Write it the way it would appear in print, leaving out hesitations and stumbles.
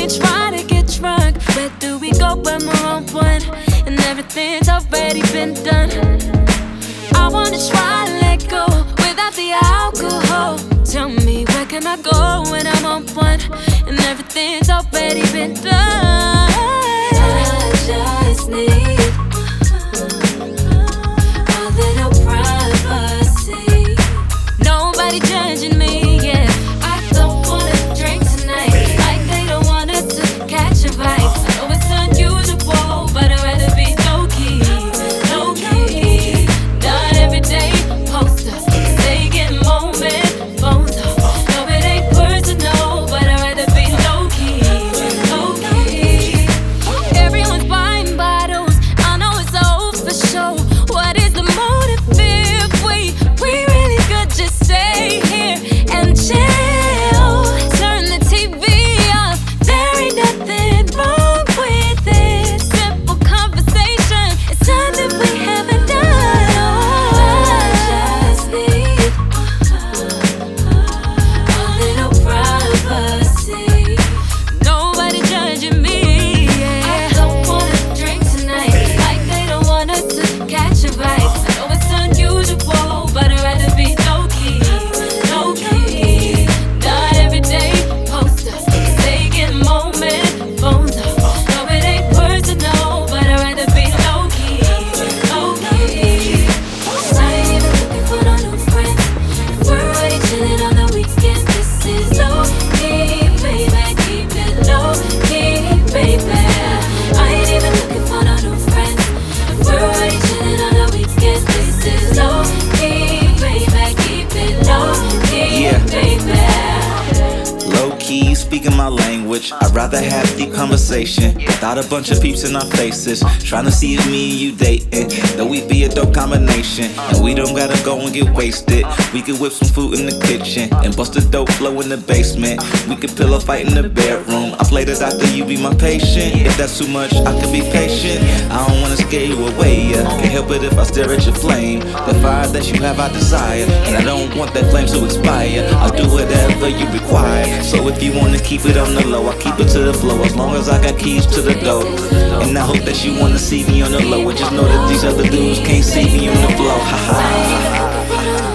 ain't trying to get drunk. Where do we go when we're on one? And everything's already been done. I wanna try to let go without the alcohol. Tell me, where can I go when I'm on one? And everything's already been done. I just need a little privacy. Nobody judging me, yeah. I don't wanna drink tonight, like they don't want us to catch a vibe. I know it's unusual, but I'd rather be low-key, low-key. Not every day, post up, they get moment, phones up. No, it ain't personal, but I'd rather be low-key, low-key. Everyone's buying bottles, I know it's all for show. What is the motive if we really could just stay here and chill? Turn the TV off, there ain't nothing wrong with it. Simple conversation, it's time that we haven't done. I just need a little privacy. Nobody judging me, yeah. I don't wanna drink tonight, like they don't want us to catch a vibe. I know it's unusual, but I'd rather be low-key, low-key. Not every day, post up, they get moment, phones up. No, it ain't personal, but I'd rather be low-key, low-key. I ain't even looking for no new friends. We're already chilling on the weekends. This is low-key, baby, keep it low-key, baby. I ain't even looking for no new friends. We're already chilling on the weekends. This is low-key, baby, keep it low-key, Yeah. baby. Low key, speaking my language. I'd rather have deep conversation without a bunch of peeps in our faces. Trying to see if me and you dating, though we be a dope combination. And we don't gotta go and get wasted. We could whip some food in the kitchen and bust a dope flow in the basement. We could pillow fight in the bedroom. I play the doctor, you be my patient. If that's too much, I could be patient. I don't wanna scare you away, yeah. Can't help it if I stare at your flame. The fire that you have, I desire, and I don't want that flame to expire. I'll do whatever you require. So if you wanna keep it on the low, I'll keep it to the flow, as long as I got keys to the door. And I hope that you wanna see me on the low, and just know that these other dudes can't see me on the flow. Ha ha.